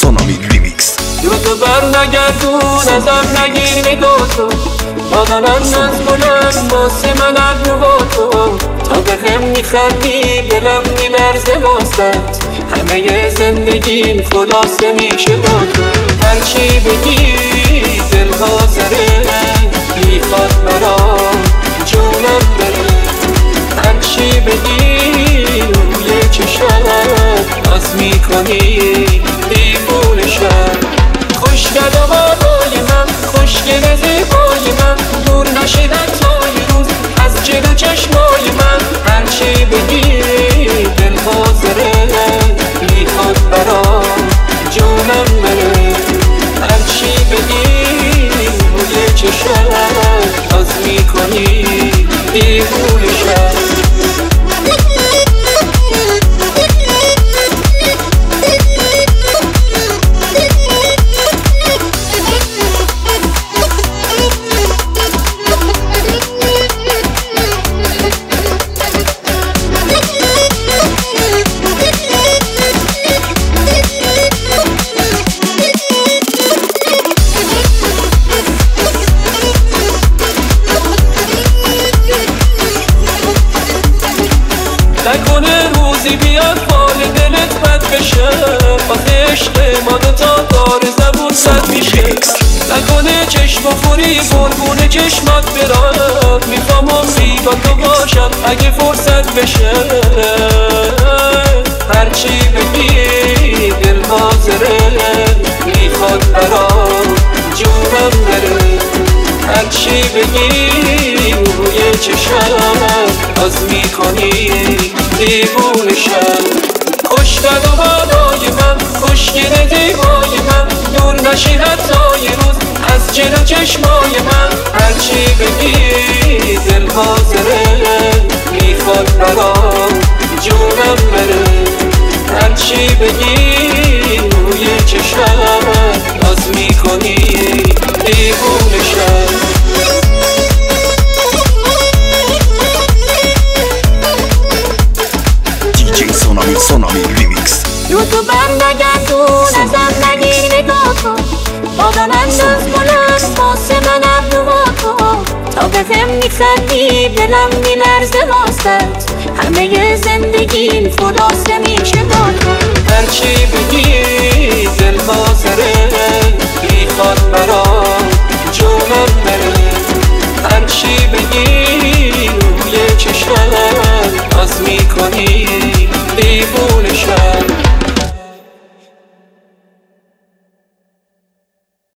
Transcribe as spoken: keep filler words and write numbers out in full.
سونامی ریمیکس. روزو بر نگردون ازم نگیر نگاتو، بدنم از بلند واسه من ابرو با تو. تا به هم میخندی دلم میلرزه واسط، همه زندگیم خلاصه میشه با تو. هرچی بگی دل حاضره، میخواد برام جونم بره. هرچی بگی روی چشم باز میکنی دیوونه شم. خوشگل آوازای من، خوشگل زیبای من، دور نشدن تای روز از جلو چشمای من. هرچی بگی دل حاضره، میخواد برام جونم بره. هرچی بگی روی چشم باز میکنی دیوونه شم. نکنه روزی بیاد حال دلت بد بشه، آخه عشق ما دوتا دار زبون صد میشه. نکنه چشم بخوری قربون چشمات برم، میخوام عمری با تو باشم اگه فرصت بشه. هرچی بگی دل حاضره، میخواد برام جونم بره. هرچی بگی روی چشم باز میکنی دیوونه شم. خوشگل و بالای من، خوشگل دیوای من، دور نشی حتی یه روز از جلو چشمای من. هرچی بگی دل حاضره، میخواد برام جونم بره. هرچی بگی روی چشم باز میکنی دیوونه شم. سونامی سونامی ریمیکس. روزو بر نگردون ازم نگیر نگاه کن، بدنم از بلند واسه من ابرو با تو. تا به هم میخندی دلم میلرزه واسط، همه زندگیم خلاصه میشه با تو. هرچی بگی دل حاضره،